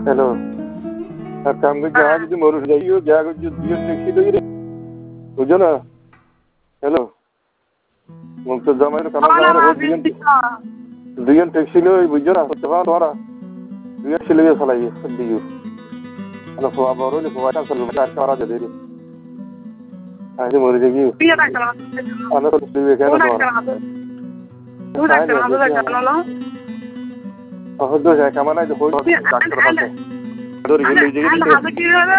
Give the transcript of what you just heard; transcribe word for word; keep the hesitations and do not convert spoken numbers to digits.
hello আর কাম করে যাওয়া যদি মরুষ যাইও যা দুজন ট্যাক্সি লই রে বুঝছো না হ্যালো মুখ তো জমাই কামা যাওয়ার দুজন দুজন ট্যাক্সি লই বুঝছো না হতে পারো তোরা দুজন ট্যাক্সি লই চালাই দিও হ্যালো ফোয়া বড় নি ফোয়া কা চলো আর কারা দে রে আজ মরে যাই পিয়া ডাক্তার আনা তো দিবে কেন তো ডাক্তার আমাদের জানালো হদ্দ যায় কামা নাই তো ডাক্তার পাশে ধরে গেলে যে